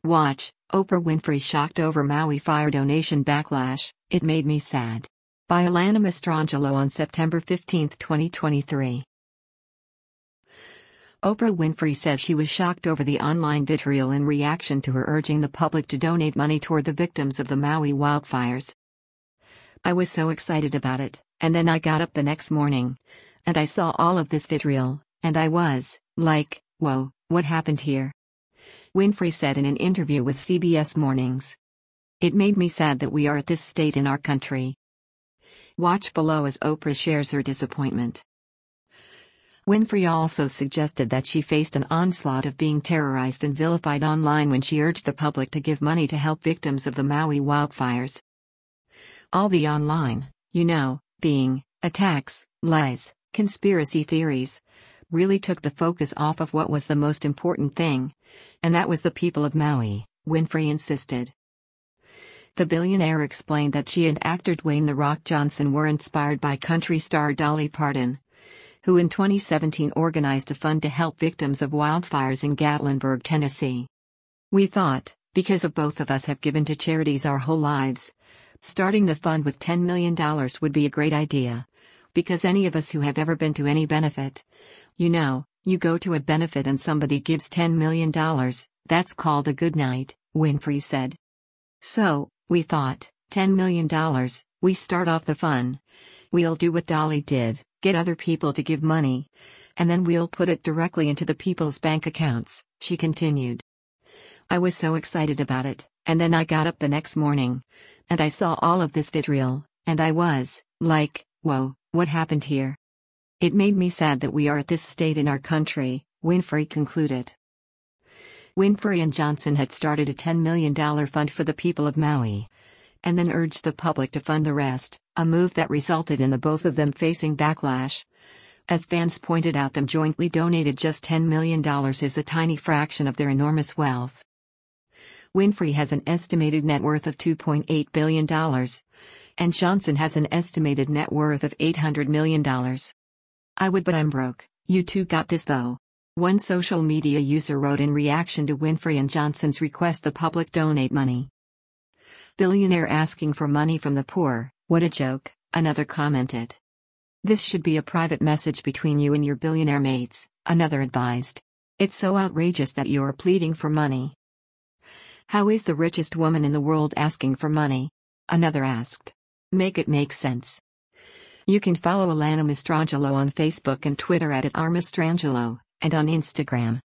Watch, Oprah Winfrey shocked over Maui fire donation backlash, it made me sad. By Alana Mastrangelo on September 15, 2023. Oprah Winfrey says she was shocked over the online vitriol in reaction to her urging the public to donate money toward the victims of the Maui wildfires. "I was so excited about it, and then I got up the next morning. And I saw all of this vitriol, and I was, like, whoa, what happened here?" Winfrey said in an interview with CBS Mornings. "It made me sad that we are at this state in our country." Watch below as Oprah shares her disappointment. Winfrey also suggested that she faced an onslaught of being terrorized and vilified online when she urged the public to give money to help victims of the Maui wildfires. All the online, being, attacks, lies, conspiracy theories, really took the focus off of what was the most important thing, and that was the people of Maui, Winfrey insisted. The billionaire explained that she and actor Dwayne "The Rock" Johnson were inspired by country star Dolly Parton, who in 2017 organized a fund to help victims of wildfires in Gatlinburg, Tennessee. "We thought, because of both of us have given to charities our whole lives, starting the fund with $10 million would be a great idea. Because any of us who have ever been to any benefit, you go to a benefit and somebody gives $10 million, that's called a good night," Winfrey said. "So, we thought, $10 million, we start off the fun. We'll do what Dolly did, get other people to give money. And then we'll put it directly into the people's bank accounts," she continued. "I was so excited about it, and then I got up the next morning. And I saw all of this vitriol, and I was, like, whoa, what happened here? It made me sad that we are at this state in our country," Winfrey concluded. Winfrey and Johnson had started a $10 million fund for the people of Maui, and then urged the public to fund the rest, a move that resulted in the both of them facing backlash. As fans pointed out, them jointly donated just $10 million is a tiny fraction of their enormous wealth. Winfrey has an estimated net worth of $2.8 billion, and Johnson has an estimated net worth of $800 million. "I would, but I'm broke. You two got this though," one social media user wrote in reaction to Winfrey and Johnson's request the public donate money. "Billionaire asking for money from the poor, what a joke," another commented. "This should be a private message between you and your billionaire mates," another advised. "It's so outrageous that you're pleading for money. How is the richest woman in the world asking for money?" another asked. "Make it make sense." You can follow Alana Mastrangelo on Facebook and Twitter at @rmastrangelo, and on Instagram